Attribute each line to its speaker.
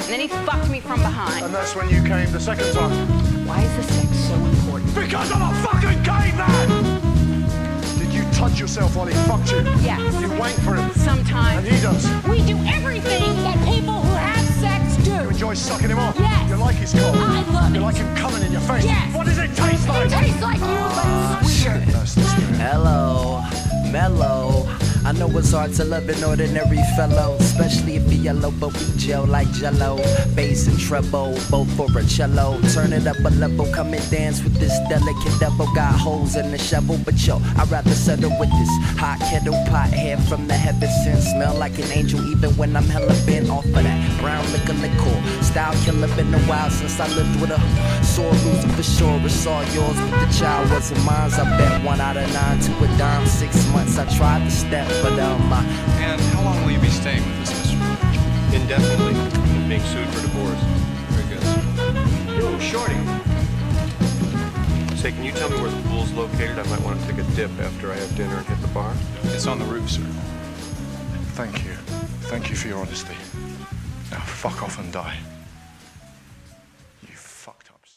Speaker 1: and then he fucked me from behind.
Speaker 2: And that's when you came the second time.
Speaker 1: Why is the sex so important?
Speaker 2: Because I'm a fucking caveman! Did you touch yourself while he fucked you?
Speaker 1: Yes.
Speaker 2: You wank for him?
Speaker 1: Sometimes.
Speaker 2: And he does?
Speaker 1: We do everything that people who have sex do.
Speaker 2: You enjoy sucking him off?
Speaker 1: Yes.
Speaker 2: You like his cock?
Speaker 1: I love it.
Speaker 2: You like him coming in your face?
Speaker 1: Yes.
Speaker 2: What does it taste like?
Speaker 1: It tastes like you, but sweeter.
Speaker 2: That's the spirit.
Speaker 3: Hello, mellow. I know it's hard to love an ordinary fellow, especially if you're yellow, but we gel like jello. Bass and treble, both for a cello. Turn it up a level, come and dance with this delicate devil. Got holes in the shovel, but yo, I'd rather settle with this hot kettle pot hair from the heavens and smell like an angel, even when I'm hella bent off of that brown liquor. Style killer, been a while since I lived with a sore loser for sure. It's all yours, but the child wasn't mine. I bet 1 out of 9 to a dime. 6 months I tried to step, but
Speaker 4: And how long will you be staying with this Mr. George?
Speaker 5: Indefinitely. I'm being sued for divorce.
Speaker 4: Very good.
Speaker 5: Yo, Shorty. Say, can you tell me where the pool's located? I might want to take a dip after I have dinner and hit the bar.
Speaker 4: It's on the roof, sir.
Speaker 2: Thank you. Thank you for your honesty. Now fuck off and die.